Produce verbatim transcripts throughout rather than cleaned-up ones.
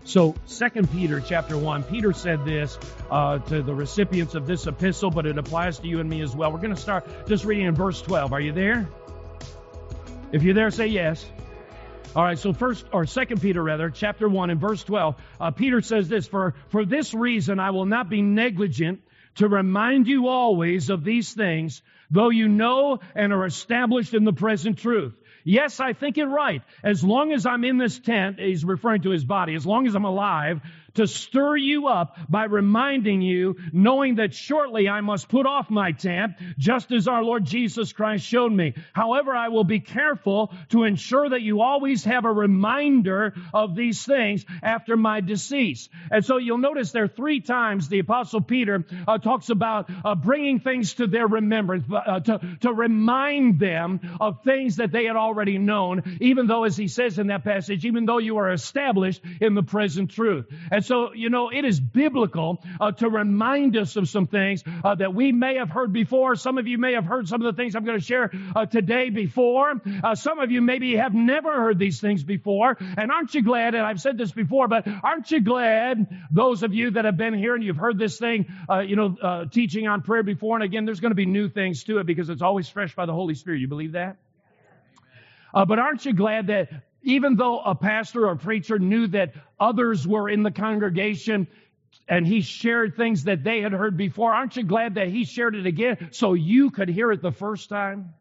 So Second Peter chapter one, Peter said this uh, to the recipients of this epistle, but it applies to you and me as well. We're going to start just reading in verse twelve. Are you there? If you're there, say yes. All right, so first, or Second Peter rather, chapter one and verse twelve, uh, Peter says this, for, for this reason I will not be negligent to remind you always of these things, though you know and are established in the present truth. Yes, I think it right, as long as I'm in this tent, he's referring to his body, as long as I'm alive, to stir you up by reminding you, knowing that shortly I must put off my tent, just as our Lord Jesus Christ showed me. However, I will be careful to ensure that you always have a reminder of these things after my decease. And so you'll notice there three times the Apostle Peter uh, talks about uh, bringing things to their remembrance, uh, to, to remind them of things that they had already known, even though, as he says in that passage, even though you are established in the present truth. And so, you know, it is biblical uh, to remind us of some things uh, that we may have heard before. Some of you may have heard some of the things I'm going to share uh, today before. Uh, some of you maybe have never heard these things before. And aren't you glad, and I've said this before, but aren't you glad, those of you that have been here and you've heard this thing, uh, you know, uh, teaching on prayer before, and again, there's going to be new things to it because it's always fresh by the Holy Spirit. You believe that? Uh, but aren't you glad that even though a pastor or a preacher knew that others were in the congregation and he shared things that they had heard before, aren't you glad that he shared it again so you could hear it the first time?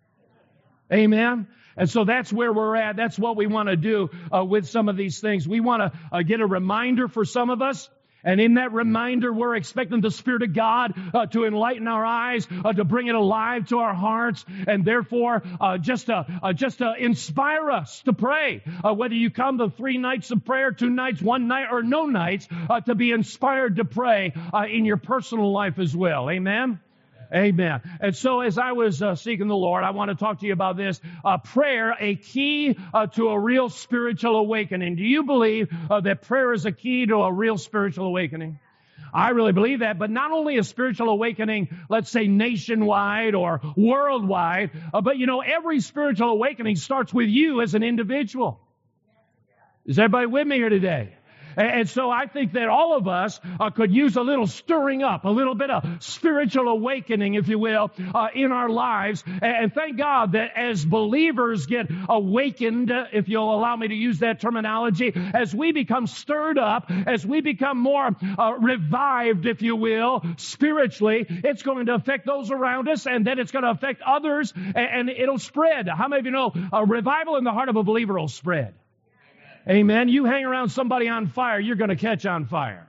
Amen? And so that's where we're at. That's what we want to do uh, with some of these things. We want to uh, get a reminder for some of us. And in that reminder, we're expecting the Spirit of God uh, to enlighten our eyes, uh, to bring it alive to our hearts, and therefore uh, just to uh, just to inspire us to pray. Uh, whether you come to three nights of prayer, two nights, one night, or no nights, uh, to be inspired to pray uh, in your personal life as well. Amen? Amen. And so as I was uh, seeking the Lord, I want to talk to you about this. Uh, prayer, a key uh, to a real spiritual awakening. Do you believe uh, that prayer is a key to a real spiritual awakening? I really believe that, but not only a spiritual awakening, let's say nationwide or worldwide, uh, but you know, every spiritual awakening starts with you as an individual. Is everybody with me here today? And so I think that all of us uh, could use a little stirring up, a little bit of spiritual awakening, if you will, uh, in our lives. And thank God that as believers get awakened, if you'll allow me to use that terminology, as we become stirred up, as we become more uh, revived, if you will, spiritually, it's going to affect those around us, and then it's going to affect others, and it'll spread. How many of you know a revival in the heart of a believer will spread? Amen. You hang around somebody on fire, you're going to catch on fire.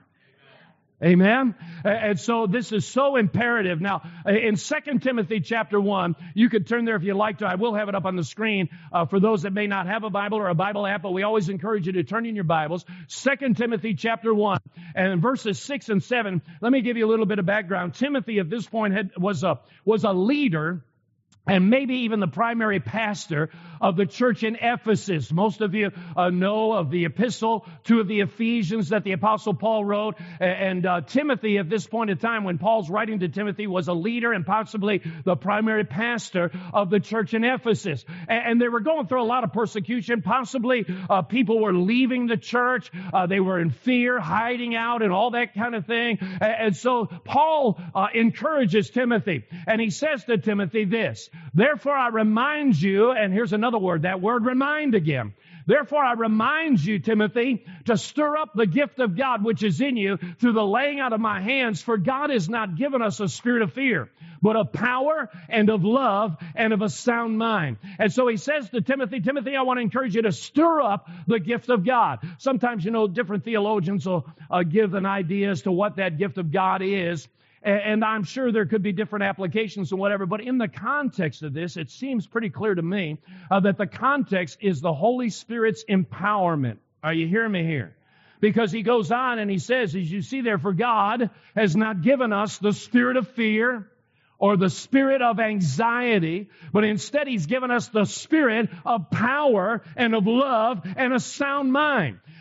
Amen. And so this is so imperative. Now, in Second Timothy chapter one, you could turn there if you like to. I will have it up on the screen uh, for those that may not have a Bible or a Bible app, but we always encourage you to turn in your Bibles. Second Timothy chapter one and in verses six and seven, let me give you a little bit of background. Timothy at this point had, was a was a leader and maybe even the primary pastor of the church in Ephesus. Most of you uh, know of the epistle to the Ephesians that the Apostle Paul wrote. And uh, Timothy, at this point in time, when Paul's writing to Timothy, was a leader and possibly the primary pastor of the church in Ephesus. And, and they were going through a lot of persecution. Possibly uh, people were leaving the church. Uh, they were in fear, hiding out, and all that kind of thing. And, and so Paul uh, encourages Timothy. And he says to Timothy this, therefore I remind you, and here's another word, that word remind again. Therefore I remind you, Timothy, to stir up the gift of God which is in you through the laying out of my hands, for God has not given us a spirit of fear, but of power and of love and of a sound mind. And so he says to Timothy, Timothy, I want to encourage you to stir up the gift of God. Sometimes, you know, different theologians will uh, give an idea as to what that gift of God is. And I'm sure there could be different applications and whatever, but in the context of this, it seems pretty clear to me uh, that the context is the Holy Spirit's empowerment. Are you hearing me here? Because he goes on and he says, as you see there, for God has not given us the spirit of fear or the spirit of anxiety, but instead he's given us the spirit of power and of love and a sound mind.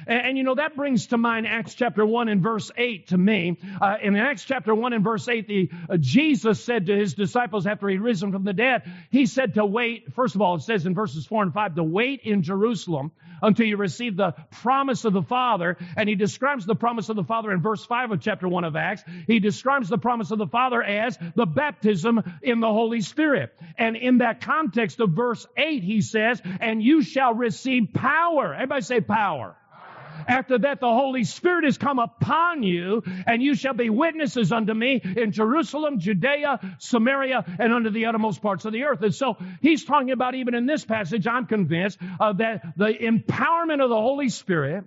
And, and you know, that brings to mind Acts chapter one and verse eight to me. Uh, in Acts chapter one and verse eight, the, uh, Jesus said to his disciples after he'd risen from the dead, he said to wait, first of all, it says in verses four and five, to wait in Jerusalem until you receive the promise of the Father. And he describes the promise of the Father in verse five of chapter one of Acts. He describes the promise of the Father as the baptism in the Holy Spirit. And in that context of verse eight, he says, and you shall receive power. Everybody say power. After that, the Holy Spirit has come upon you, and you shall be witnesses unto me in Jerusalem, Judea, Samaria, and unto the uttermost parts of the earth. And so he's talking about, even in this passage, I'm convinced, uh, that the empowerment of the Holy Spirit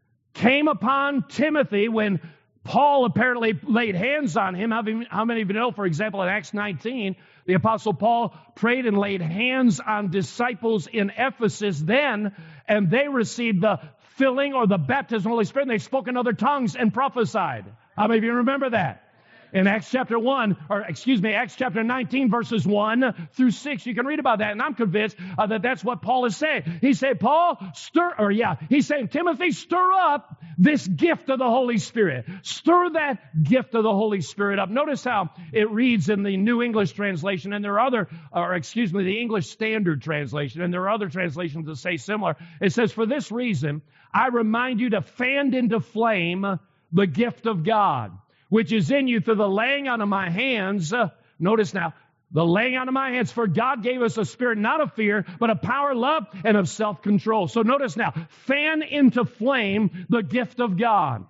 came upon Timothy when Paul apparently laid hands on him. How many, how many of you know, for example, in Acts nineteen, the Apostle Paul prayed and laid hands on disciples in Ephesus then, and they received the filling or the baptism of the Holy Spirit, and they spoke in other tongues and prophesied. How many of you remember that? In Acts chapter one, or excuse me, Acts chapter nineteen, verses one through six, you can read about that, and I'm convinced uh, that that's what Paul is saying. He said, Paul, stir, or yeah, he's saying, Timothy, stir up this gift of the Holy Spirit. Stir that gift of the Holy Spirit up. Notice how it reads in the New English translation, and there are other, or excuse me, the English Standard Translation, and there are other translations that say similar. It says, for this reason, I remind you to fan into flame the gift of God, which is in you through the laying on of my hands. Uh, notice now, the laying on of my hands. For God gave us a spirit not of fear, but of power, love, and of self-control. So notice now, fan into flame the gift of God.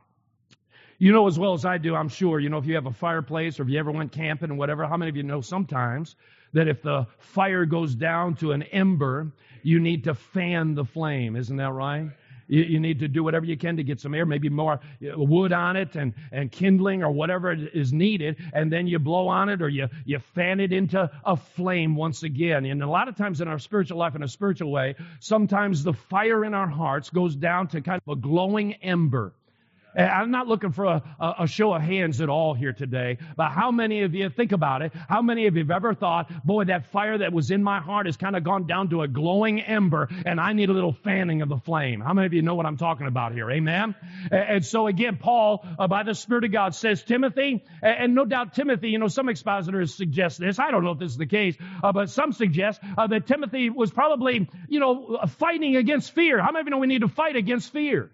You know as well as I do, I'm sure, you know, if you have a fireplace or if you ever went camping and whatever, how many of you know sometimes that if the fire goes down to an ember, you need to fan the flame. Isn't that right? You, you need to do whatever you can to get some air, maybe more wood on it and, and kindling or whatever is needed, and then you blow on it or you, you fan it into a flame once again. And a lot of times in our spiritual life, in a spiritual way, sometimes the fire in our hearts goes down to kind of a glowing ember. And I'm not looking for a, a, a show of hands at all here today, but how many of you, think about it, how many of you have ever thought, boy, that fire that was in my heart has kind of gone down to a glowing ember, and I need a little fanning of the flame. How many of you know what I'm talking about here? Amen? And, and so again, Paul, uh, by the Spirit of God, says, Timothy, and, and no doubt Timothy, you know, some expositors suggest this. I don't know if this is the case, uh, but some suggest uh, that Timothy was probably, you know, fighting against fear. How many of you know we need to fight against fear?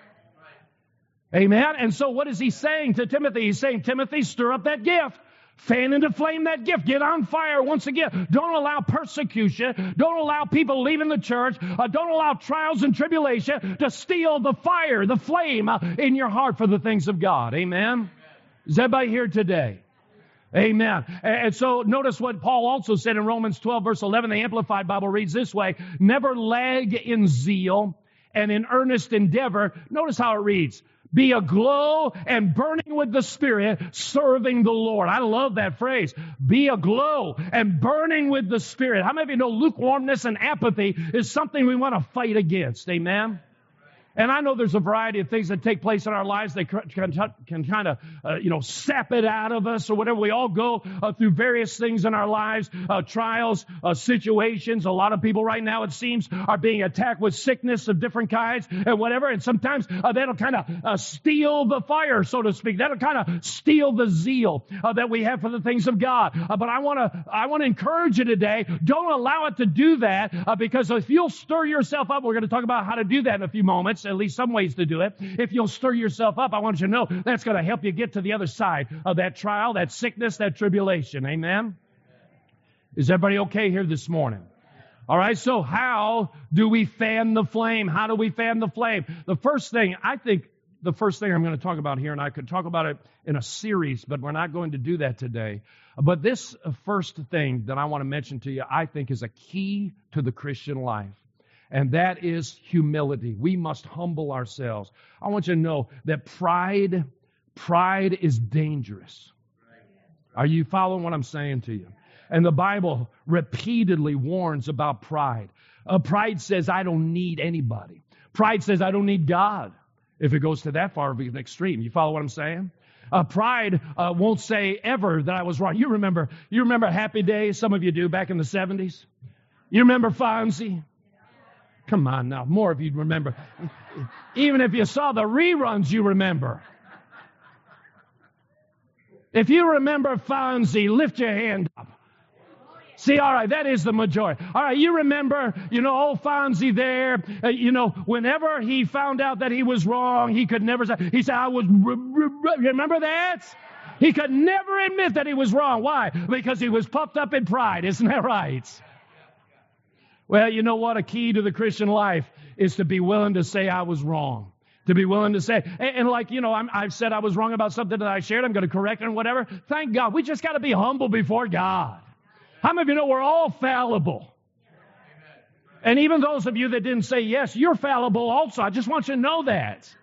Amen. And so what is he saying to Timothy? He's saying, Timothy, stir up that gift. Fan into flame that gift. Get on fire once again. Don't allow persecution. Don't allow people leaving the church. Uh, don't allow trials and tribulation to steal the fire, the flame uh, in your heart for the things of God. Amen. Amen. Is everybody here today? Amen. And so notice what Paul also said in Romans twelve, verse eleven. The Amplified Bible reads this way: never lag in zeal and in earnest endeavor. Notice how it reads: be aglow and burning with the Spirit, serving the Lord. I love that phrase. Be aglow and burning with the Spirit. How many of you know lukewarmness and apathy is something we want to fight against? Amen? And I know there's a variety of things that take place in our lives that can, can, can kind of, uh, you know, sap it out of us or whatever. We all go uh, through various things in our lives, uh, trials, uh, situations. A lot of people right now, it seems, are being attacked with sickness of different kinds and whatever. And sometimes uh, that'll kind of uh, steal the fire, so to speak. That'll kind of steal the zeal uh, that we have for the things of God. Uh, but I want to I want to encourage you today, don't allow it to do that, uh, because if you'll stir yourself up, we're going to talk about how to do that in a few moments. At least some ways to do it. If you'll stir yourself up, I want you to know that's going to help you get to the other side of that trial, that sickness, that tribulation. Amen? Is everybody okay here this morning? All right, so how do we fan the flame? How do we fan the flame? The first thing, I think, the first thing I'm going to talk about here, and I could talk about it in a series, but we're not going to do that today. But this first thing that I want to mention to you, I think, is a key to the Christian life. And that is humility. We must humble ourselves. I want you to know that pride, pride is dangerous. Are you following what I'm saying to you? And the Bible repeatedly warns about pride. Uh, pride says, I don't need anybody. Pride says, I don't need God. If it goes to that far of an extreme. You follow what I'm saying? Uh, pride uh, won't say ever that I was wrong. You remember, you remember Happy Days? Some of you do, back in the seventies. You remember Fonzie? Come on now, more of you remember. Even if you saw the reruns, you remember. If you remember Fonzie, lift your hand up. See, all right, that is the majority. All right, you remember, you know, old Fonzie there, uh, you know, whenever he found out that he was wrong, he could never say, he said, I was, r- r- r-. Remember that? He could never admit that he was wrong. Why? Because he was puffed up in pride. Isn't that right? Well, you know what? A key to the Christian life is to be willing to say I was wrong. To be willing to say, and, and like, you know, I'm, I've said I was wrong about something that I shared. I'm going to correct it and whatever. Thank God. We just got to be humble before God. How many of you know we're all fallible? And even those of you that didn't say yes, you're fallible also. I just want you to know that.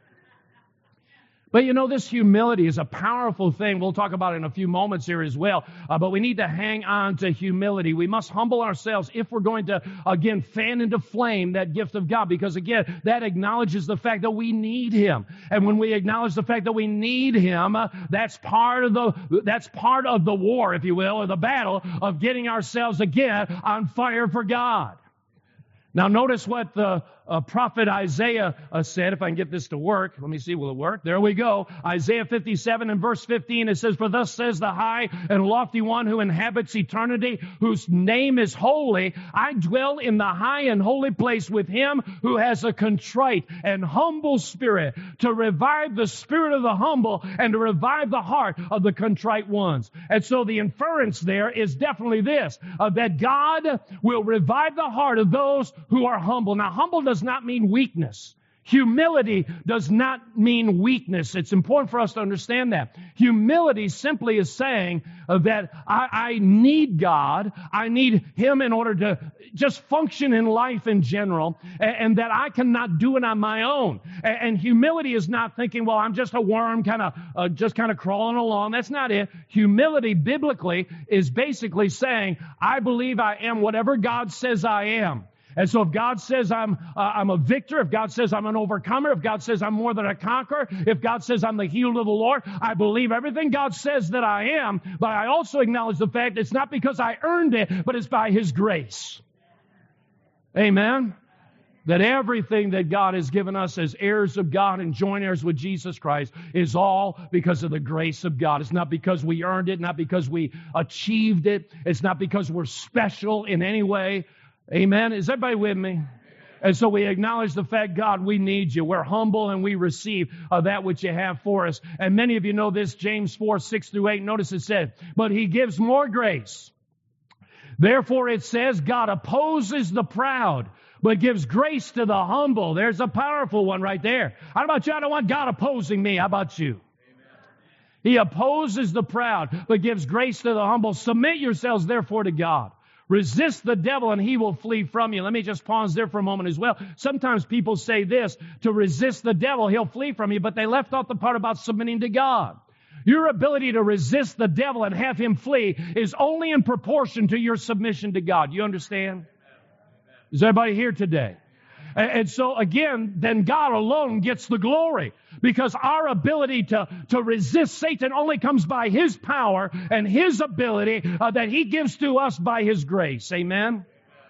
But you know, this humility is a powerful thing. We'll talk about it in a few moments here as well. Uh, but we need to hang on to humility. We must humble ourselves if we're going to, again, fan into flame that gift of God. Because again, that acknowledges the fact that we need Him. And when we acknowledge the fact that we need Him, uh, that's part of the, that's part of the war, if you will, or the battle of getting ourselves again on fire for God. Now notice what the uh, prophet Isaiah uh, said. If I can get this to work. Let me see, will it work? There we go. Isaiah fifty-seven and verse fifteen, it says, For thus says the high and lofty one who inhabits eternity, whose name is holy. I dwell in the high and holy place with him who has a contrite and humble spirit, to revive the spirit of the humble and to revive the heart of the contrite ones. And so the inference there is definitely this, uh, that God will revive the heart of those who are humble. Now, humble does not mean weakness. Humility does not mean weakness. It's important for us to understand that. Humility simply is saying uh, that I, I need God. I need Him in order to just function in life in general, and, and that I cannot do it on my own. And, and humility is not thinking, well, I'm just a worm, kind of uh, just kind of crawling along. That's not it. Humility, biblically, is basically saying, I believe I am whatever God says I am. And so if God says I'm uh, I'm a victor, if God says I'm an overcomer, if God says I'm more than a conqueror, if God says I'm the healed of the Lord, I believe everything God says that I am, but I also acknowledge the fact it's not because I earned it, but it's by His grace. Amen? That everything that God has given us as heirs of God and joint heirs with Jesus Christ is all because of the grace of God. It's not because we earned it, not because we achieved it. It's not because we're special in any way. Amen. Is everybody with me? And so we acknowledge the fact, God, we need you. We're humble and we receive uh, that which you have for us. And many of you know this, James four, six through eight. Notice it said, but He gives more grace. Therefore it says, God opposes the proud, but gives grace to the humble. There's a powerful one right there. How about you? I don't want God opposing me. How about you? He opposes the proud, but gives grace to the humble. Submit yourselves therefore to God. Resist the devil and he will flee from you. Let me just pause there for a moment as well. Sometimes people say this, to resist the devil, he'll flee from you, but they left out the part about submitting to God. Your ability to resist the devil and have him flee is only in proportion to your submission to God. You understand? Is everybody here today? And so again, then God alone gets the glory, because our ability to, to resist Satan only comes by His power and His ability uh, that He gives to us by His grace. Amen?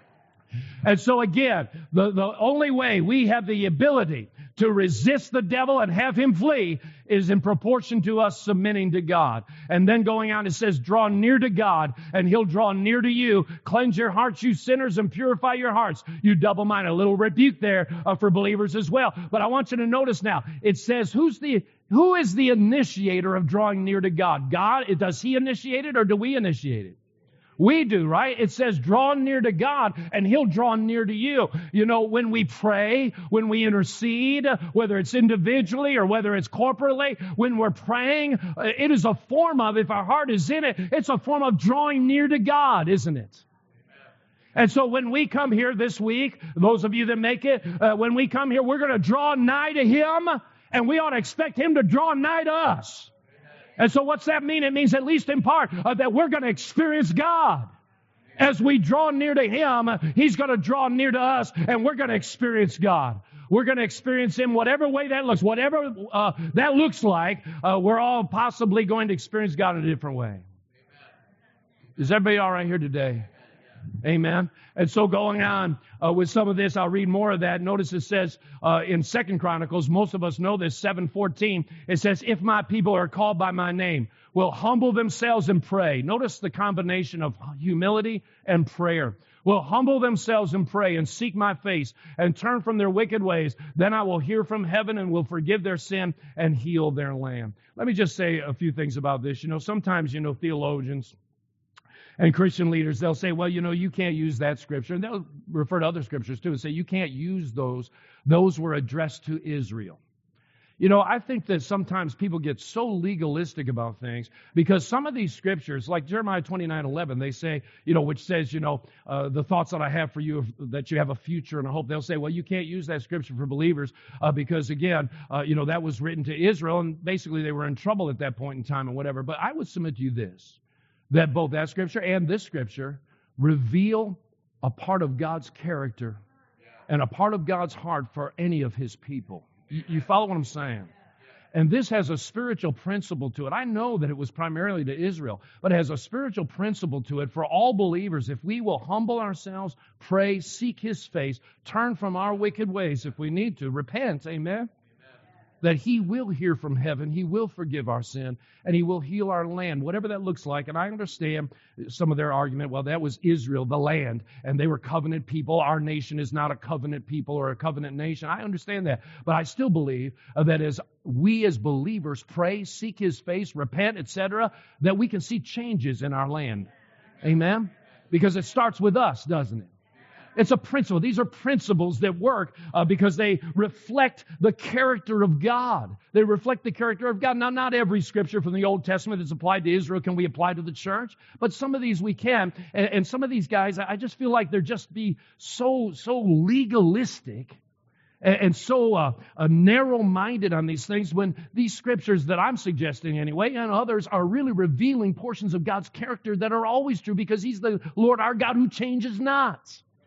And so again, the, the only way we have the ability to resist the devil and have him flee is in proportion to us submitting to God. And then going on, it says, draw near to God and He'll draw near to you. Cleanse your hearts, you sinners, and purify your hearts, you double-minded. A little rebuke there uh, for believers as well. But I want you to notice now, it says, who's the, who is the initiator of drawing near to God? God, does He initiate it or do we initiate it? We do, right? It says, draw near to God and He'll draw near to you. You know, when we pray, when we intercede, whether it's individually or whether it's corporately, when we're praying, it is a form of, if our heart is in it, it's a form of drawing near to God, isn't it? And so when we come here this week, those of you that make it, uh, when we come here, we're going to draw nigh to Him, and we ought to expect Him to draw nigh to us. And so what's that mean? It means, at least in part, uh, that we're going to experience God. As we draw near to Him, He's going to draw near to us, and we're going to experience God. We're going to experience Him whatever way that looks. Whatever uh, that looks like, uh, we're all possibly going to experience God in a different way. Is everybody all right here today? Amen. And so going on uh, with some of this, I'll read more of that. Notice it says uh, in Second Chronicles, most of us know this, seven fourteen, it says, if my people are called by my name, will humble themselves and pray. Notice the combination of humility and prayer. Will humble themselves and pray and seek my face and turn from their wicked ways. Then I will hear from heaven and will forgive their sin and heal their land. Let me just say a few things about this. You know, sometimes, you know, theologians and Christian leaders, they'll say, well, you know, you can't use that scripture. And they'll refer to other scriptures too and say, you can't use those. Those were addressed to Israel. You know, I think that sometimes people get so legalistic about things because some of these scriptures, like Jeremiah twenty-nine eleven, they say, you know, which says, you know, uh, the thoughts that I have for you, that you have a future and a hope. They'll say, well, you can't use that scripture for believers uh, because, again, uh, you know, that was written to Israel, and basically they were in trouble at that point in time and whatever. But I would submit to you this, that both that scripture and this scripture reveal a part of God's character and a part of God's heart for any of His people. You, you follow what I'm saying? And this has a spiritual principle to it. I know that it was primarily to Israel, but it has a spiritual principle to it for all believers. If we will humble ourselves, pray, seek His face, turn from our wicked ways if we need to, repent, amen? That He will hear from heaven, He will forgive our sin, and He will heal our land, whatever that looks like. And I understand some of their argument, well, that was Israel, the land, and they were covenant people. Our nation is not a covenant people or a covenant nation. I understand that. But I still believe that as we as believers pray, seek His face, repent, et cetera, that we can see changes in our land. Amen? Because it starts with us, doesn't it? It's a principle. These are principles that work uh, because they reflect the character of God. They reflect the character of God. Now, not every scripture from the Old Testament that's applied to Israel can we apply to the church, but some of these we can. And, and some of these guys, I just feel like they're just be so so legalistic and, and so uh, uh, narrow-minded on these things when these scriptures that I'm suggesting anyway and others are really revealing portions of God's character that are always true because He's the Lord our God who changes not.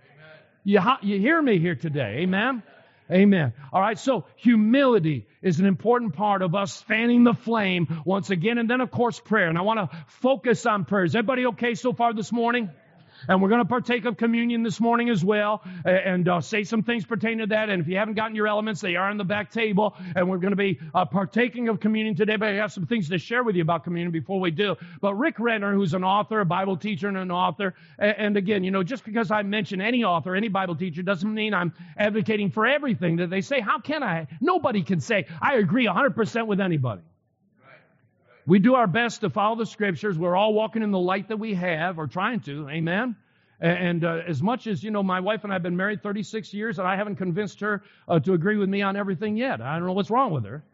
You, you hear me here today. Amen? Amen. All right, so humility is an important part of us fanning the flame once again. And then, of course, prayer. And I want to focus on prayer. Is everybody okay so far this morning? And we're going to partake of communion this morning as well and uh, say some things pertaining to that. And if you haven't gotten your elements, they are on the back table. And we're going to be uh, partaking of communion today. But I have some things to share with you about communion before we do. But Rick Renner, who's an author, a Bible teacher and an author, and, and again, you know, just because I mention any author, any Bible teacher, doesn't mean I'm advocating for everything that they say. How can I? Nobody can say, I agree one hundred percent with anybody. We do our best to follow the Scriptures. We're all walking in the light that we have, or trying to. Amen? And uh, as much as, you know, my wife and I have been married thirty-six years, and I haven't convinced her uh, to agree with me on everything yet. I don't know what's wrong with her.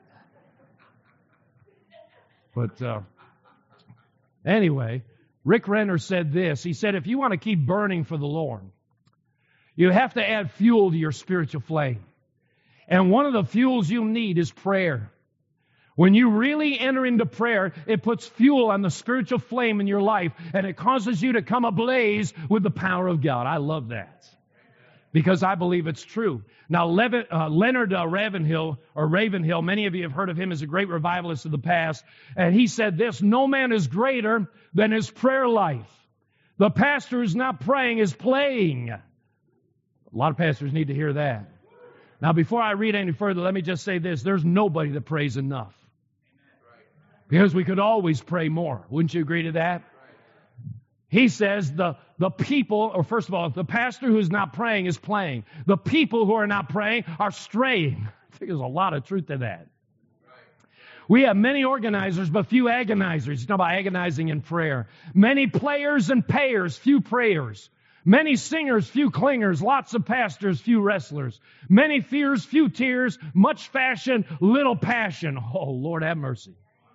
But uh, anyway, Rick Renner said this. He said, if you want to keep burning for the Lord, you have to add fuel to your spiritual flame. And one of the fuels you need is prayer. When you really enter into prayer, it puts fuel on the spiritual flame in your life, and it causes you to come ablaze with the power of God. I love that because I believe it's true. Now, Lev- uh, Leonard uh, Ravenhill, or Ravenhill, many of you have heard of him as a great revivalist of the past, and he said this, no man is greater than his prayer life. The pastor who's not praying is playing. A lot of pastors need to hear that. Now, before I read any further, let me just say this. There's nobody that prays enough. Because we could always pray more. Wouldn't you agree to that? He says the, the people, or first of all, the pastor who's not praying is playing. The people who are not praying are straying. I think there's a lot of truth to that. We have many organizers, but few agonizers. You talk about agonizing in prayer. Many players and payers, few prayers. Many singers, few clingers. Lots of pastors, few wrestlers. Many fears, few tears. Much fashion, little passion. Oh, Lord have mercy.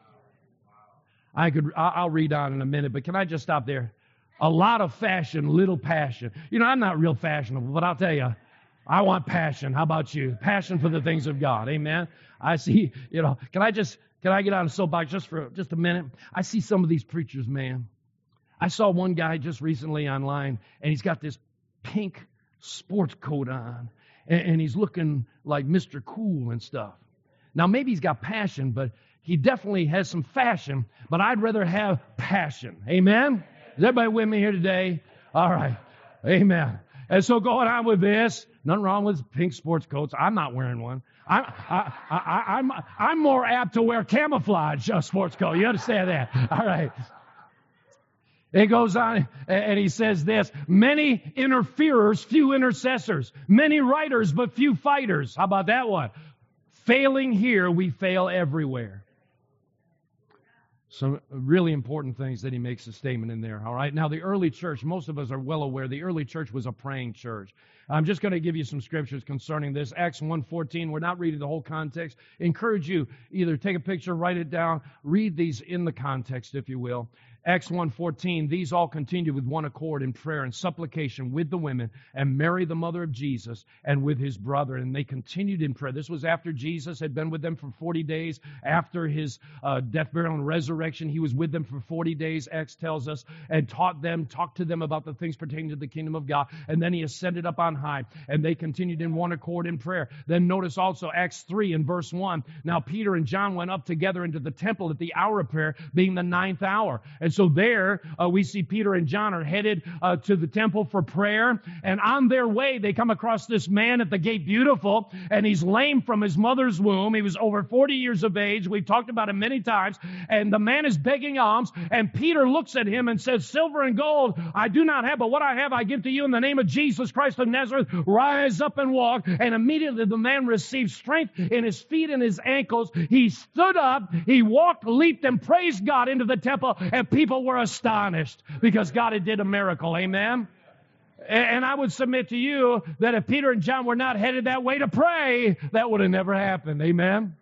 I could, I'll read on in a minute, but can I just stop there? A lot of fashion, little passion. You know, I'm not real fashionable, but I'll tell you, I want passion. How about you? Passion for the things of God. Amen. I see, you know, can I just, can I get on a soapbox just for just a minute? I see some of these preachers, man. I saw one guy just recently online, and he's got this pink sports coat on, and, and he's looking like Mister Cool and stuff. Now, maybe he's got passion, but he definitely has some fashion, but I'd rather have passion. Amen? Is everybody with me here today? All right. Amen. And so going on with this, nothing wrong with pink sports coats. I'm not wearing one. I'm, I, I, I, I'm, I'm more apt to wear camouflage uh, sports coat. You understand that? All right. It goes on, and he says this, many interferers, few intercessors, many writers, but few fighters. How about that one? Failing here, we fail everywhere. Some really important things that he makes a statement in there, all right? Now, the early church, most of us are well aware, the early church was a praying church. I'm just going to give you some scriptures concerning this. Acts one fourteen, we're not reading the whole context. Encourage you, either take a picture, write it down, read these in the context, if you will. Acts one fourteen, these all continued with one accord in prayer and supplication with the women and Mary, the mother of Jesus, and with his brother. And they continued in prayer. This was after Jesus had been with them for forty days. After his uh, death, burial, and resurrection, he was with them for forty days, Acts tells us, and taught them, talked to them about the things pertaining to the kingdom of God. And then he ascended up on high, and they continued in one accord in prayer. Then notice also Acts three in verse one. Now Peter and John went up together into the temple at the hour of prayer, being the ninth hour. And so there uh, we see Peter and John are headed uh, to the temple for prayer. And on their way, they come across this man at the gate, beautiful, and he's lame from his mother's womb. He was over forty years of age. We've talked about him many times. And the man is begging alms. And Peter looks at him and says, silver and gold I do not have, but what I have I give to you in the name of Jesus Christ of Nazareth. Rise up and walk. And immediately the man received strength in his feet and his ankles. He stood up, he walked, leaped, and praised God into the temple. And people were astonished because God had did a miracle. Amen. And I would submit to you that if Peter and John were not headed that way to pray, that would have never happened. Amen.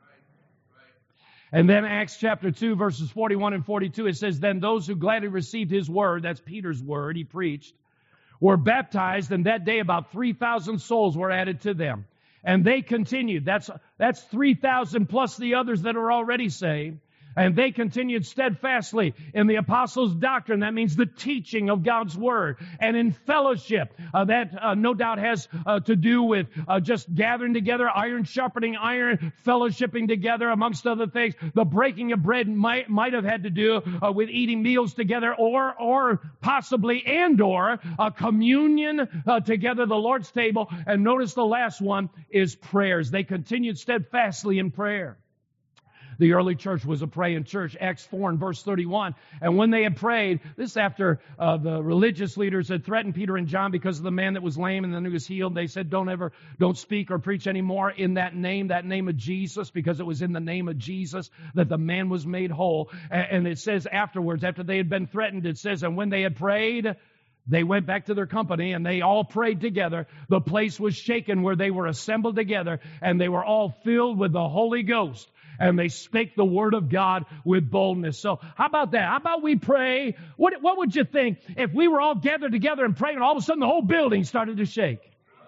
And then Acts chapter two, verses forty-one and forty-two, it says, then those who gladly received his word, that's Peter's word, he preached, were baptized, and that day about three thousand souls were added to them. And they continued. That's, that's three thousand plus the others that are already saved. And they continued steadfastly in the apostles' doctrine. That means the teaching of God's Word. And in fellowship. Uh, that uh, no doubt has uh, to do with uh, just gathering together, iron sharpening iron, fellowshipping together, amongst other things. The breaking of bread might, might have had to do uh, with eating meals together, or or possibly and or uh, communion uh, together, the Lord's table. And notice the last one is prayers. They continued steadfastly in prayer. The early church was a praying church. Acts four and verse thirty-one. And when they had prayed, this after uh, the religious leaders had threatened Peter and John because of the man that was lame and then he was healed. They said, don't ever, don't speak or preach anymore in that name, that name of Jesus, because it was in the name of Jesus that the man was made whole. And, and it says afterwards, after they had been threatened, it says, and when they had prayed, they went back to their company and they all prayed together. The place was shaken where they were assembled together, and they were all filled with the Holy Ghost. And they spake the word of God with boldness. So how about that? How about we pray? What, what would you think if we were all gathered together and praying and all of a sudden the whole building started to shake?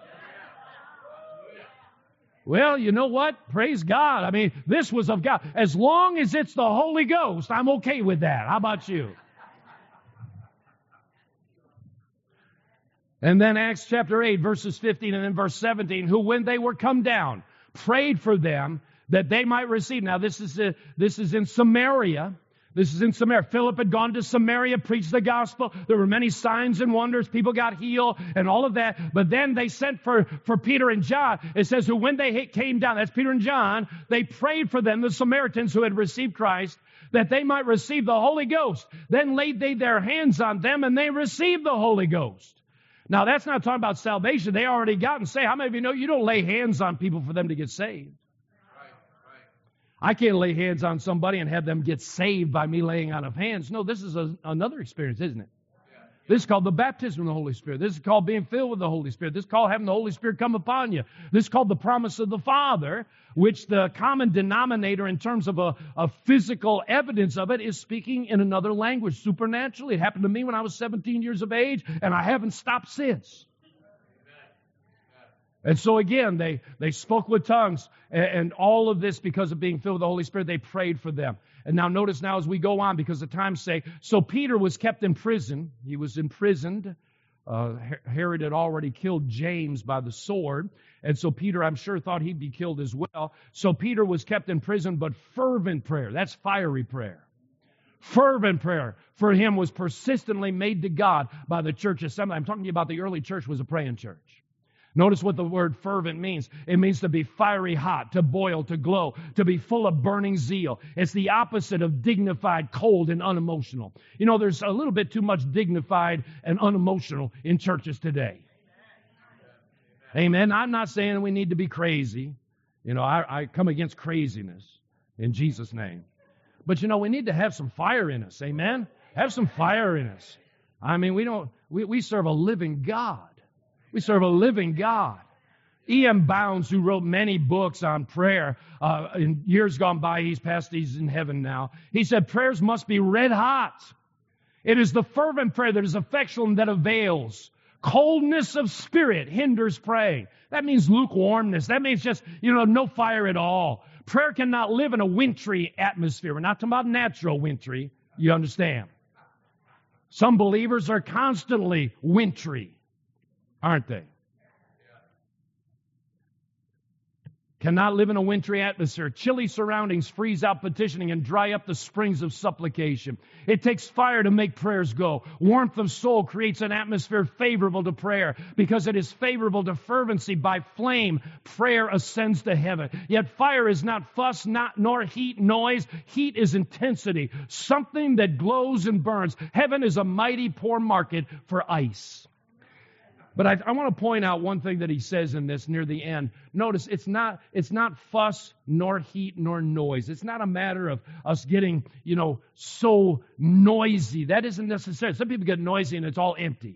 Well, you know what? Praise God. I mean, this was of God. As long as it's the Holy Ghost, I'm okay with that. How about you? And then Acts chapter eight, verses fifteen and then verse seventeen, who when they were come down, prayed for them that they might receive. Now this is a, this is in Samaria. This is in Samaria. Philip had gone to Samaria, preached the gospel. There were many signs and wonders. People got healed and all of that. But then they sent for, for Peter and John. It says, who when they came down, that's Peter and John, they prayed for them, the Samaritans who had received Christ, that they might receive the Holy Ghost. Then laid they their hands on them and they received the Holy Ghost. Now that's not talking about salvation. They already got and say, how many of you know you don't lay hands on people for them to get saved? I can't lay hands on somebody and have them get saved by me laying on of hands. No, this is a, another experience, isn't it? This is called the baptism of the Holy Spirit. This is called being filled with the Holy Spirit. This is called having the Holy Spirit come upon you. This is called the promise of the Father, which the common denominator in terms of a, a physical evidence of it is speaking in another language supernaturally. It happened to me when I was seventeen years of age, and I haven't stopped since. And so again, they, they spoke with tongues, and, and all of this because of being filled with the Holy Spirit, they prayed for them. And now notice now as we go on, because of time's sake, so Peter was kept in prison. He was imprisoned. Uh, Herod had already killed James by the sword. And so Peter, I'm sure, thought he'd be killed as well. So Peter was kept in prison, but fervent prayer, that's fiery prayer. Fervent prayer for him was persistently made to God by the church assembly. I'm talking to you about the early church was a praying church. Notice what the word fervent means. It means to be fiery hot, to boil, to glow, to be full of burning zeal. It's the opposite of dignified, cold, and unemotional. You know, there's a little bit too much dignified and unemotional in churches today. Amen. I'm not saying we need to be crazy. You know, I, I come against craziness in Jesus' name. But, you know, we need to have some fire in us. Amen. Have some fire in us. I mean, we don't, we, we serve a living God. We serve a living God. E M Bounds, who wrote many books on prayer, uh, in years gone by, he's passed, he's in heaven now. He said, prayers must be red hot. It is the fervent prayer that is effectual and that avails. Coldness of spirit hinders praying. That means lukewarmness. That means just, you know, no fire at all. Prayer cannot live in a wintry atmosphere. We're not talking about natural wintry. You understand? Some believers are constantly wintry, aren't they? Cannot live in a wintry atmosphere. Chilly surroundings freeze out petitioning and dry up the springs of supplication. It takes fire to make prayers go. Warmth of soul creates an atmosphere favorable to prayer. Because it is favorable to fervency, by flame, prayer ascends to heaven. Yet fire is not fuss, not nor heat, noise. Heat is intensity, something that glows and burns. Heaven is a mighty poor market for ice. But I, I want to point out one thing that he says in this near the end. Notice it's not it's not fuss, nor heat, nor noise. It's not a matter of us getting, you know, so noisy. That isn't necessary. Some people get noisy and it's all empty.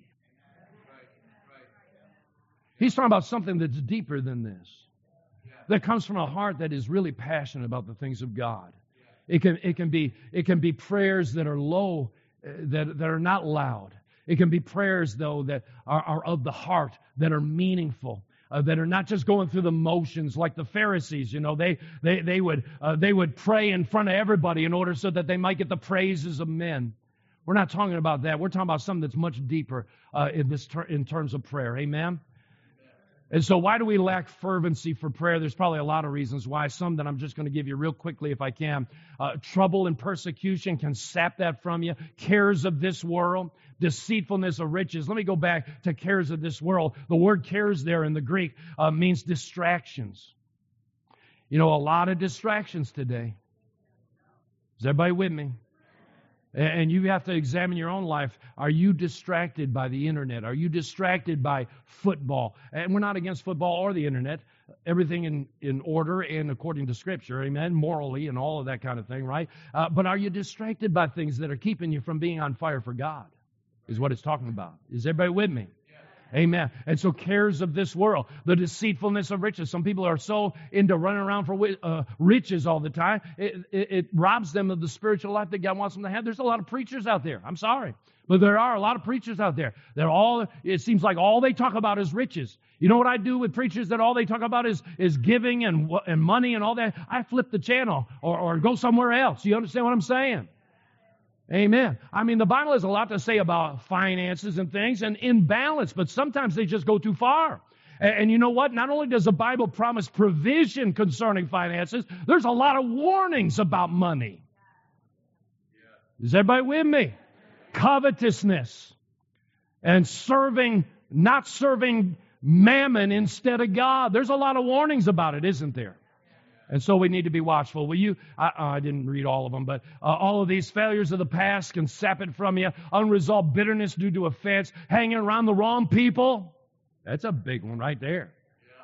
He's talking about something that's deeper than this. That comes from a heart that is really passionate about the things of God. It can it can be it can be prayers that are low, uh, that that are not loud. It can be prayers, though, that are, are of the heart, that are meaningful, uh, that are not just going through the motions like the Pharisees. You know, they they they would uh, they would pray in front of everybody in order so that they might get the praises of men. We're not talking about that. We're talking about something that's much deeper uh, in this ter- in terms of prayer. Amen. And so why do we lack fervency for prayer? There's probably a lot of reasons why. Some that I'm just going to give you real quickly if I can. Uh, trouble and persecution can sap that from you. Cares of this world. Deceitfulness of riches. Let me go back to cares of this world. The word cares there in the Greek uh, means distractions. You know, a lot of distractions today. Is everybody with me? And you have to examine your own life. Are you distracted by the internet? Are you distracted by football? And we're not against football or the internet. Everything in, in order and according to Scripture, amen, morally and all of that kind of thing, right? Uh, but are you distracted by things that are keeping you from being on fire for God? Is what it's talking about. Is everybody with me? Amen. And so cares of this world, the deceitfulness of riches. Some people are so into running around for uh, riches all the time, it, it, it robs them of the spiritual life that God wants them to have. There's a lot of preachers out there. I'm sorry. But there are a lot of preachers out there. They're all, it seems like all they talk about is riches. You know what I do with preachers that all they talk about is, is giving and, and money and all that? I flip the channel or, or go somewhere else. You understand what I'm saying? Amen. I mean, the Bible has a lot to say about finances and things and in balance, but sometimes they just go too far. And, and you know what? Not only does the Bible promise provision concerning finances, there's a lot of warnings about money. Is everybody with me? Covetousness and serving, not serving mammon instead of God. There's a lot of warnings about it, isn't there? And so we need to be watchful. Will you? I, I didn't read all of them, but uh, all of these failures of the past can sap it from you. Unresolved bitterness due to offense, hanging around the wrong people. That's a big one right there. Yeah.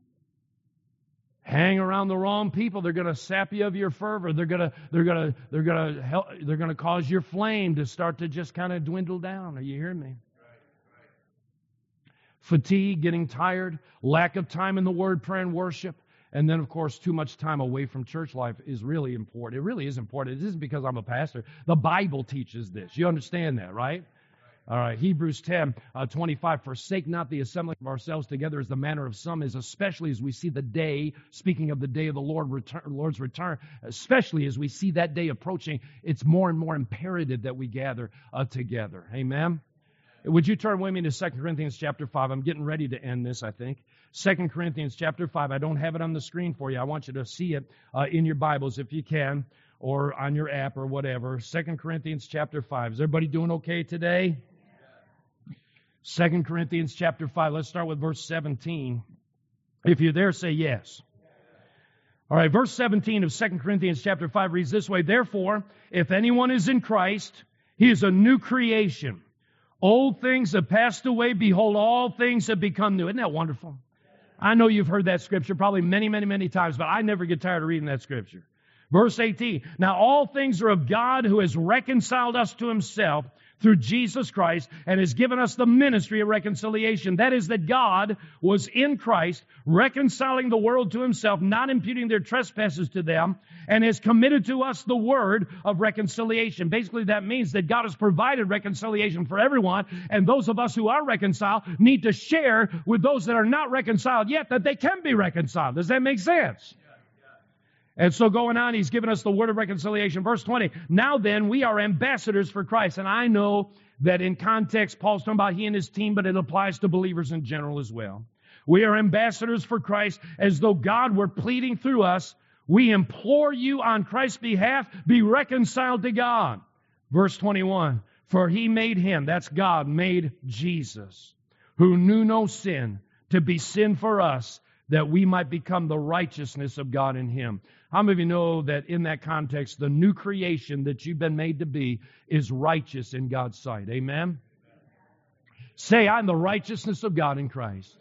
Hang around the wrong people. They're going to sap you of your fervor. They're going to, they're going to, they're going to help. They're going to cause your flame to start to just kind of dwindle down. Are you hearing me? Right, right. Fatigue, getting tired, lack of time in the Word, prayer, and worship. And then, of course, too much time away from church life is really important. It really is important. It isn't because I'm a pastor. The Bible teaches this. You understand that, right? All right, Hebrews ten, uh, twenty-five, forsake not the assembling of ourselves together as the manner of some is, especially as we see the day, speaking of the day of the Lord return, Lord's return, especially as we see that day approaching, it's more and more imperative that we gather uh, together. Amen? Would you turn with me to Second Corinthians chapter five? I'm getting ready to end this, I think. Second Corinthians chapter five. I don't have it on the screen for you. I want you to see it uh, in your Bibles if you can. or on your app or whatever. Second Corinthians chapter five. Is everybody doing okay today? Second Corinthians chapter five. Let's start with verse seventeen. If you're there, say yes. All right, verse seventeen of Second Corinthians chapter five reads this way. Therefore, if anyone is in Christ, he is a new creation. Old things have passed away. Behold, all things have become new. Isn't that wonderful? I know you've heard that scripture probably many, many, many times, but I never get tired of reading that scripture. Verse eighteen, now all things are of God who has reconciled us to Himself through Jesus Christ and has given us the ministry of reconciliation. That is, that God was in Christ, reconciling the world to Himself, not imputing their trespasses to them, and has committed to us the word of reconciliation. Basically, that means that God has provided reconciliation for everyone, and those of us who are reconciled need to share with those that are not reconciled yet that they can be reconciled. Does that make sense? And so going on, he's given us the word of reconciliation. Verse twenty, now then, we are ambassadors for Christ. And I know that in context, Paul's talking about he and his team, but it applies to believers in general as well. We are ambassadors for Christ, as though God were pleading through us. We implore you on Christ's behalf, be reconciled to God. Verse twenty-one, for He made Him, that's God, made Jesus, who knew no sin, to be sin for us, that we might become the righteousness of God in Him. How many of you know that in that context, the new creation that you've been made to be is righteous in God's sight? Amen? Amen. Say, I'm the righteousness of God in Christ.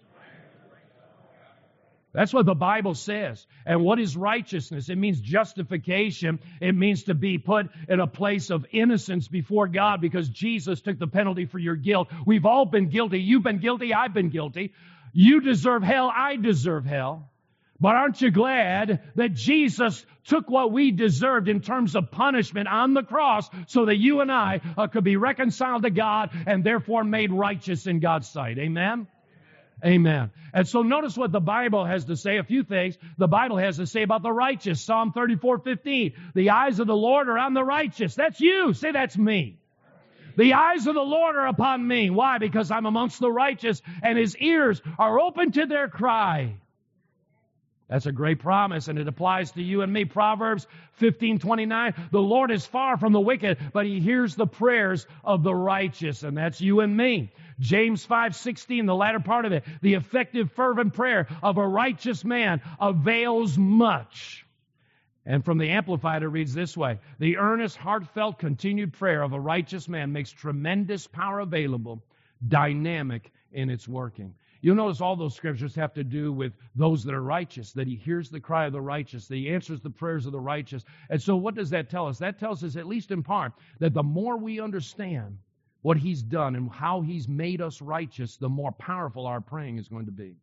That's what the Bible says. And what is righteousness? It means justification. It means to be put in a place of innocence before God because Jesus took the penalty for your guilt. We've all been guilty. You've been guilty. I've been guilty. You deserve hell. I deserve hell. But aren't you glad that Jesus took what we deserved in terms of punishment on the cross so that you and I uh, could be reconciled to God and therefore made righteous in God's sight? Amen? Amen. Amen. And so notice what the Bible has to say. A few things the Bible has to say about the righteous. Psalm thirty-four fifteen. The eyes of the Lord are on the righteous. That's you. Say, that's me. The eyes of the Lord are upon me. Why? Because I'm amongst the righteous, and His ears are open to their cry. That's a great promise, and it applies to you and me. Proverbs fifteen twenty-nine, the Lord is far from the wicked, but He hears the prayers of the righteous, and that's you and me. James five sixteen, the latter part of it, the effective fervent prayer of a righteous man avails much. And from the Amplified, it reads this way, the earnest, heartfelt, continued prayer of a righteous man makes tremendous power available, dynamic in its working. You'll notice all those scriptures have to do with those that are righteous, that He hears the cry of the righteous, that He answers the prayers of the righteous. And so what does that tell us? That tells us, at least in part, that the more we understand what He's done and how He's made us righteous, the more powerful our praying is going to be.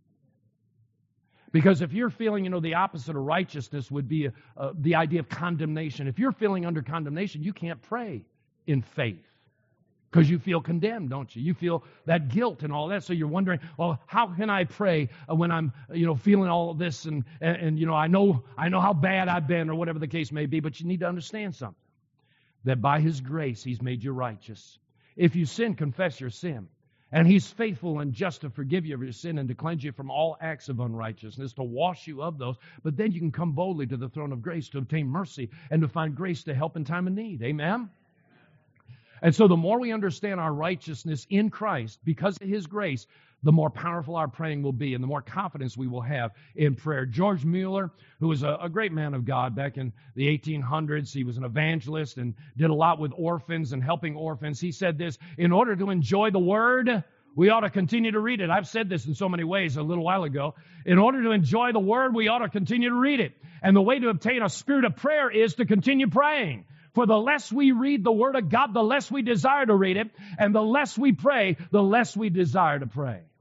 Because if you're feeling, you know, the opposite of righteousness would be uh, the idea of condemnation. If you're feeling under condemnation, you can't pray in faith. Because you feel condemned, don't you? You feel that guilt and all that. So you're wondering, well, how can I pray when I'm, you know, feeling all of this and, and, and, you know, I know I know how bad I've been or whatever the case may be. But you need to understand something. That by His grace, He's made you righteous. If you sin, confess your sin. And He's faithful and just to forgive you of your sin and to cleanse you from all acts of unrighteousness, to wash you of those. But then you can come boldly to the throne of grace to obtain mercy and to find grace to help in time of need. Amen? And so the more we understand our righteousness in Christ, because of His grace, the more powerful our praying will be and the more confidence we will have in prayer. George Mueller, who was a, a great man of God back in the eighteen hundreds, he was an evangelist and did a lot with orphans and helping orphans. He said this, in order to enjoy the Word, we ought to continue to read it. I've said this in so many ways a little while ago. In order to enjoy the Word, we ought to continue to read it. And the way to obtain a spirit of prayer is to continue praying. For the less we read the Word of God, the less we desire to read it. And the less we pray, the less we desire to pray. Amen.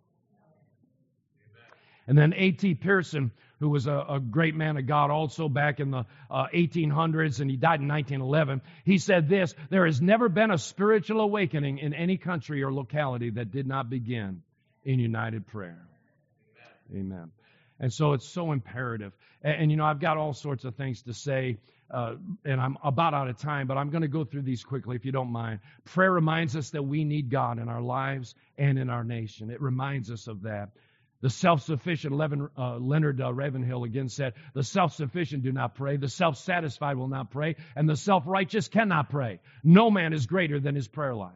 And then A T Pearson, who was a, a great man of God also back in the uh, eighteen hundreds, and he died in nineteen eleven. He said this, there has never been a spiritual awakening in any country or locality that did not begin in united prayer. Amen. Amen. And so it's so imperative. And, and you know, I've got all sorts of things to say. Uh, and I'm about out of time, but I'm going to go through these quickly if you don't mind. Prayer reminds us that we need God in our lives and in our nation. It reminds us of that. The self-sufficient, Levin, uh, Leonard uh, Ravenhill again said, the self-sufficient do not pray, the self-satisfied will not pray, and the self-righteous cannot pray. No man is greater than his prayer life.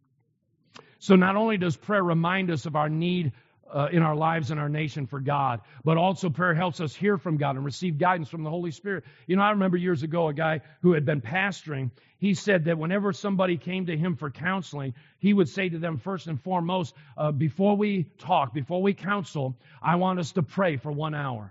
So not only does prayer remind us of our need uh, in our lives and our nation for God, but also prayer helps us hear from God and receive guidance from the Holy Spirit. You know, I remember years ago a guy who had been pastoring, he said that whenever somebody came to him for counseling, he would say to them first and foremost, uh, before we talk, before we counsel, I want us to pray for one hour.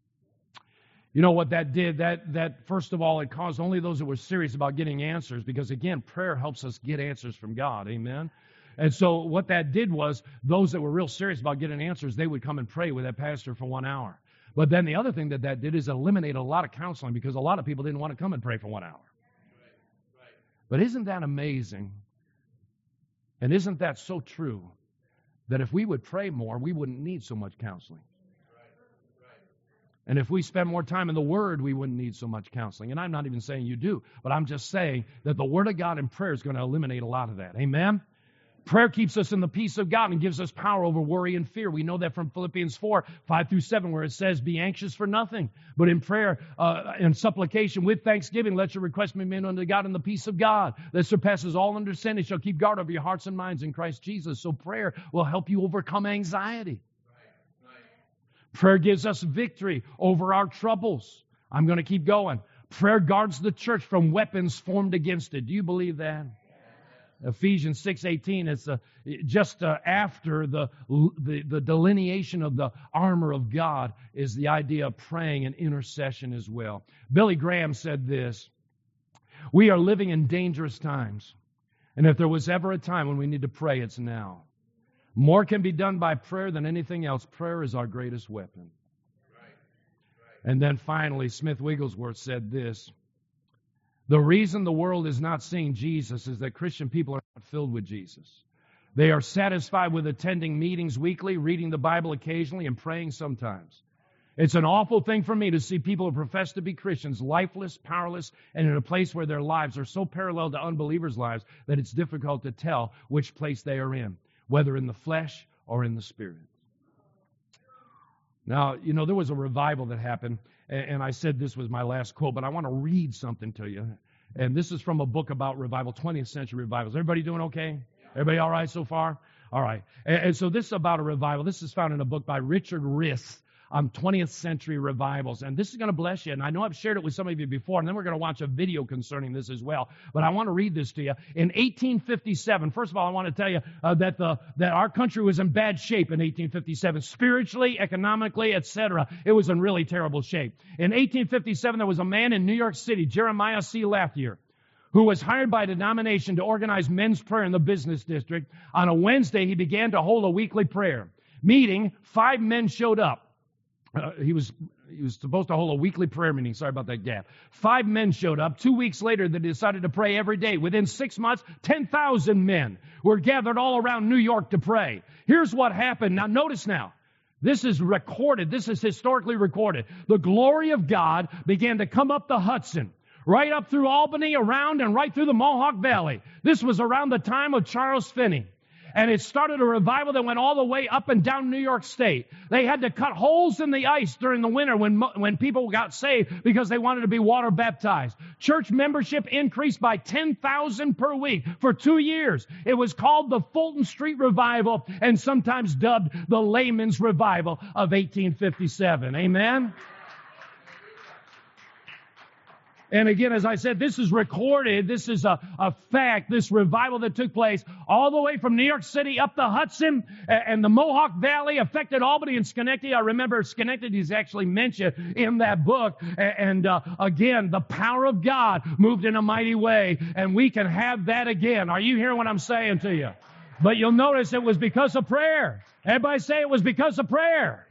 You know what that did? That, that first of all, it caused only those that were serious about getting answers, because again, prayer helps us get answers from God. Amen? And so what that did was, those that were real serious about getting answers, they would come and pray with that pastor for one hour. But then the other thing that that did is eliminate a lot of counseling, because a lot of people didn't want to come and pray for one hour. But isn't that amazing? And isn't that so true? That if we would pray more, we wouldn't need so much counseling. And if we spend more time in the Word, we wouldn't need so much counseling. And I'm not even saying you do, but I'm just saying that the Word of God and prayer is going to eliminate a lot of that. Amen? Prayer keeps us in the peace of God and gives us power over worry and fear. We know that from Philippians four, five through seven, where it says, be anxious for nothing, but in prayer uh, and supplication with thanksgiving, let your request be made unto God, and the peace of God that surpasses all understanding shall keep guard over your hearts and minds in Christ Jesus. So prayer will help you overcome anxiety. Right, right. Prayer gives us victory over our troubles. I'm going to keep going. Prayer guards the church from weapons formed against it. Do you believe that? Ephesians six eighteen, it's uh, just uh, after the, the the delineation of the armor of God is the idea of praying and intercession as well. Billy Graham said this, we are living in dangerous times, and if there was ever a time when we need to pray, it's now. More can be done by prayer than anything else. Prayer is our greatest weapon. Right. Right. And then finally, Smith Wigglesworth said this, the reason the world is not seeing Jesus is that Christian people are not filled with Jesus. They are satisfied with attending meetings weekly, reading the Bible occasionally, and praying sometimes. It's an awful thing for me to see people who profess to be Christians lifeless, powerless, and in a place where their lives are so parallel to unbelievers' lives that it's difficult to tell which place they are in, whether in the flesh or in the spirit. Now, you know, there was a revival that happened, and I said this was my last quote, but I want to read something to you. And this is from a book about revival, twentieth century revivals. Everybody doing okay? Everybody all right so far? All right. And, and so this is about a revival. This is found in a book by Richard Riss on twentieth century revivals. And this is going to bless you. And I know I've shared it with some of you before, and then we're going to watch a video concerning this as well. But I want to read this to you. In eighteen fifty-seven, first of all, I want to tell you uh, that the that our country was in bad shape in eighteen fifty-seven, spiritually, economically, et cetera. It was in really terrible shape. In eighteen fifty-seven, there was a man in New York City, Jeremiah C. Lathier, who was hired by a denomination to organize men's prayer in the business district. On a Wednesday, he began to hold a weekly prayer meeting. Five men showed up. Uh, he was he was supposed to hold a weekly prayer meeting. Sorry about that gap. Five men showed up. Two weeks later, they decided to pray every day. Within six months, ten thousand men were gathered all around New York to pray. Here's what happened. Now, notice now. This is recorded. This is historically recorded. The glory of God began to come up the Hudson, right up through Albany, around, and right through the Mohawk Valley. This was around the time of Charles Finney. And it started a revival that went all the way up and down New York State. They had to cut holes in the ice during the winter when, when people got saved because they wanted to be water baptized. Church membership increased by ten thousand per week for two years. It was called the Fulton Street Revival and sometimes dubbed the Layman's Revival of eighteen fifty-seven. Amen? And again, as I said, this is recorded. This is a, a fact, this revival that took place all the way from New York City up the Hudson and the Mohawk Valley, affected Albany and Schenectady. I remember Schenectady is actually mentioned in that book. And uh, again, the power of God moved in a mighty way, and we can have that again. Are you hearing what I'm saying to you? But you'll notice it was because of prayer. Everybody say it was because of prayer.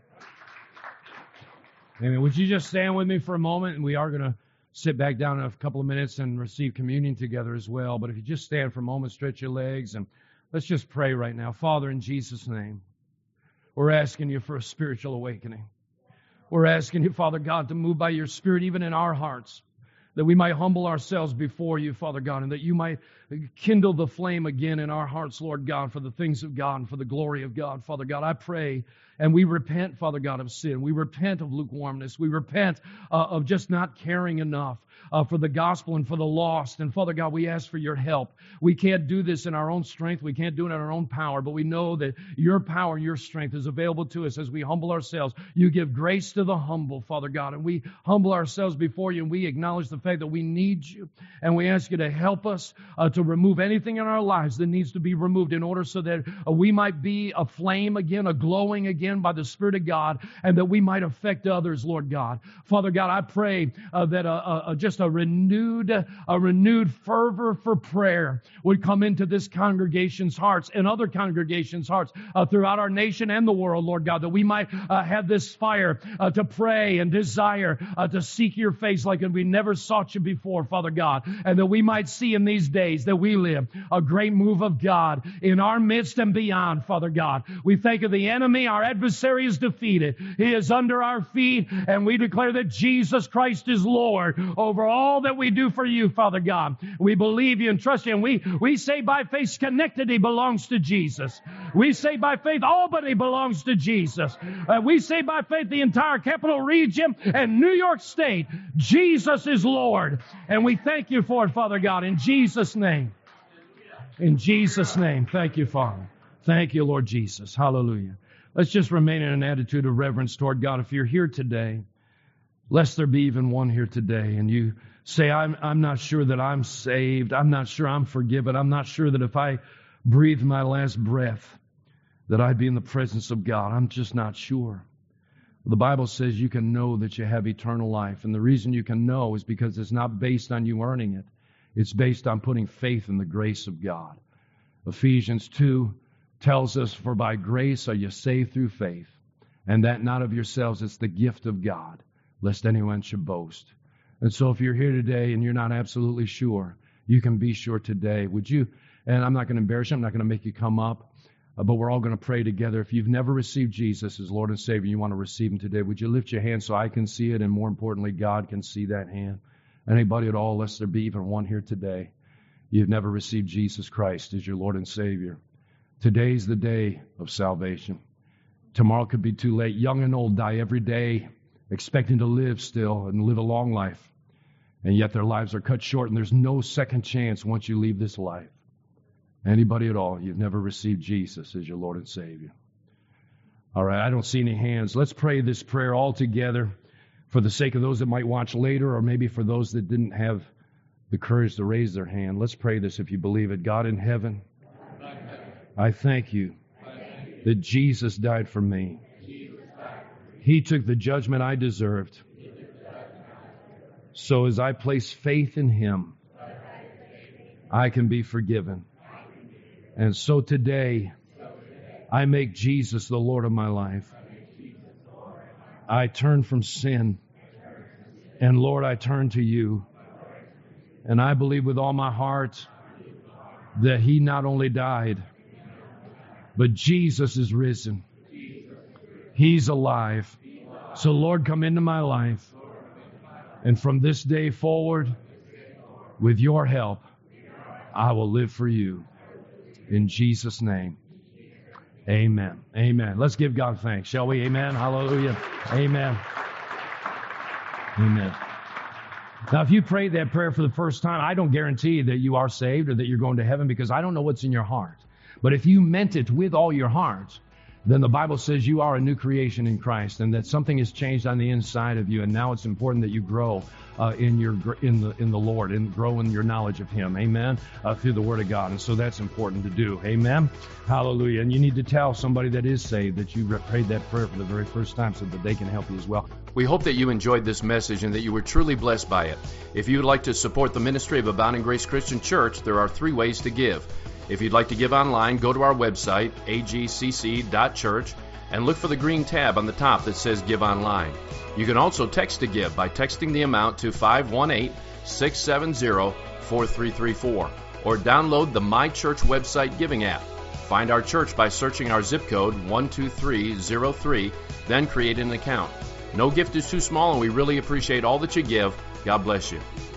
Amen. Would you just stand with me for a moment, and we are going to sit back down in a couple of minutes and receive communion together as well. But if you just stand for a moment, stretch your legs, and let's just pray right now. Father, in Jesus' name, we're asking you for a spiritual awakening. We're asking you, Father God, to move by your Spirit even in our hearts, that we might humble ourselves before you, Father God, and that you might kindle the flame again in our hearts, Lord God, for the things of God and for the glory of God. Father God, I pray, and we repent, Father God, of sin. We repent of lukewarmness. We repent uh, of just not caring enough uh, for the gospel and for the lost. And Father God, we ask for your help. We can't do this in our own strength. We can't do it in our own power, but we know that your power and your strength is available to us as we humble ourselves. You give grace to the humble, Father God, and we humble ourselves before you, and we acknowledge the fact that we need you, and we ask you to help us uh, to remove anything in our lives that needs to be removed in order so that uh, we might be a flame again, a glowing again by the Spirit of God, and that we might affect others, Lord God. Father God, I pray uh, that uh, uh, just a renewed, a renewed fervor for prayer would come into this congregation's hearts and other congregations' hearts uh, throughout our nation and the world, Lord God, that we might uh, have this fire uh, to pray and desire uh, to seek your face like we never sought you before, Father God, and that we might see in these days that we live a great move of God in our midst and beyond, Father God. We thank you, the enemy, our adversary, is defeated. He is under our feet, and we declare that Jesus Christ is Lord over all that we do for you, Father God. We believe you and trust you, and we, we say by faith Schenectady belongs to Jesus. We say by faith Albany belongs to Jesus. Uh, we say by faith the entire capital region and New York State, Jesus is Lord. And we thank you for it, Father God, in Jesus' name. In Jesus' name. Thank you, Father. Thank you, Lord Jesus. Hallelujah. Let's just remain in an attitude of reverence toward God. If you're here today, lest there be even one here today, and you say, I'm, I'm not sure that I'm saved. I'm not sure I'm forgiven. I'm not sure that if I breathe my last breath, that I'd be in the presence of God. I'm just not sure. The Bible says you can know that you have eternal life. And the reason you can know is because it's not based on you earning it. It's based on putting faith in the grace of God. Ephesians two tells us, for by grace are you saved through faith, and that not of yourselves, it's the gift of God, lest anyone should boast. And so if you're here today and you're not absolutely sure, you can be sure today. Would you, and I'm not going to embarrass you, I'm not going to make you come up, uh, but we're all going to pray together. If you've never received Jesus as Lord and Savior, you want to receive Him today, would you lift your hand so I can see it, and more importantly, God can see that hand? Anybody at all, lest there be even one here today, you've never received Jesus Christ as your Lord and Savior. Today's the day of salvation. Tomorrow could be too late. Young and old die every day, expecting to live still and live a long life. And yet their lives are cut short, and there's no second chance once you leave this life. Anybody at all, you've never received Jesus as your Lord and Savior. All right, I don't see any hands. Let's pray this prayer all together for the sake of those that might watch later, or maybe for those that didn't have the courage to raise their hand. Let's pray this if you believe it. God in heaven, I thank you that Jesus died for me. He took the judgment I deserved. So as I place faith in Him, I can be forgiven. And so today, I make Jesus the Lord of my life. I turn from sin. And Lord, I turn to you. And I believe with all my heart that He not only died, but Jesus is risen. He's alive. So Lord, come into my life. And from this day forward, with your help, I will live for you. In Jesus' name. Amen. Amen. Let's give God thanks, shall we? Amen. Hallelujah. Amen. Amen. Now, if you prayed that prayer for the first time, I don't guarantee that you are saved or that you're going to heaven, because I don't know what's in your heart. But if you meant it with all your heart, then the Bible says you are a new creation in Christ, and that something has changed on the inside of you, and now it's important that you grow uh, in your in the in the Lord and grow in your knowledge of Him. Amen. Uh, through the Word of God, and so that's important to do. Amen. Hallelujah. And you need to tell somebody that is saved that you prayed that prayer for the very first time, so that they can help you as well. We hope that you enjoyed this message and that you were truly blessed by it. If you would like to support the ministry of Abounding Grace Christian Church, there are three ways to give. If you'd like to give online, go to our website, a g c c dot church, and look for the green tab on the top that says Give Online. You can also text to give by texting the amount to five one eight, six seven zero, four three three four, or download the My Church website giving app. Find our church by searching our zip code one two three zero three, then create an account. No gift is too small, and we really appreciate all that you give. God bless you.